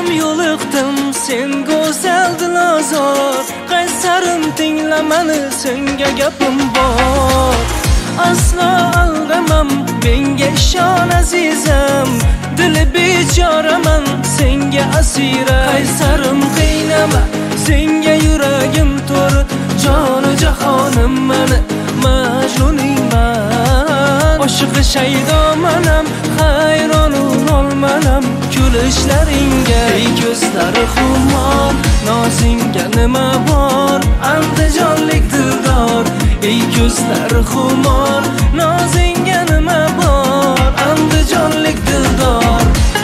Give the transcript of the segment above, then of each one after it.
ham yo'liqdim sen go'zal dilozor. Qaysarim tingla mani, senga gapim bor. Aslo aldamam, menga ishon azizam. Dili bechoraman, senga asira. Qaysarim qiynama, senga yuragim to'ri. Jonu jahonim mani, majnuningman. Oshiqi shaydomanam, hayronu olmanam kulishlaringga. Ey ko'zlari xumor, nozingga nima bor? Andijonlik dildor. Ey ko'zlari xumor, nozingga nima bor? Andijonlik dildor.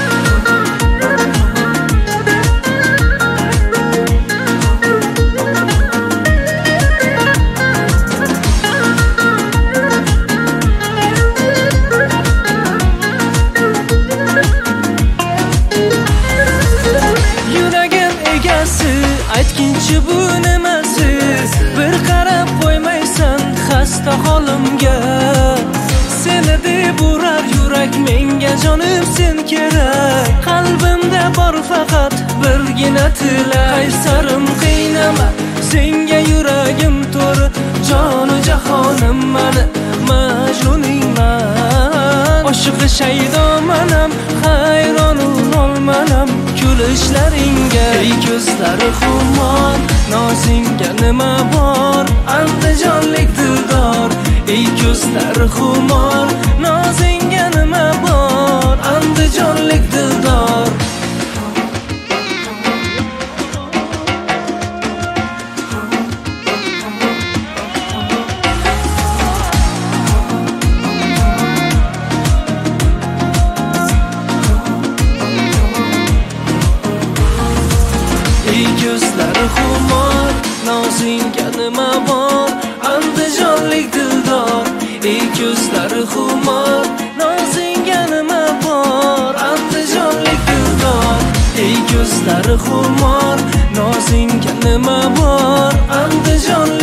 Aytkinchi bu nimasi? Bir qarab qo'ymaysan xasta holimga. Seni deb urar yurak, menga jonim sen kerak. Qalbimda bor faqat birgina tilak. Qaysarim qiynama, senga yuragim to'ri. Jonu jahonim mani, majnuningman. Oshiqi shaydomanam, hayronu olmanam kulishlaringga. Ey ko'zlari xumor, nozingga nima bor? Andijonlik dildor. Ey ko'zlari xumor, nozingga nima bor? Andijonlik dildor. Ey ko'zlari xumor, nozingga nima bor? Andijonlik dildor. Ey ko'zlari xumor, nozingga nima bor? Andijonlik dildor. Ey ko'zlari xumor, nozingga nima bor? Andijonlik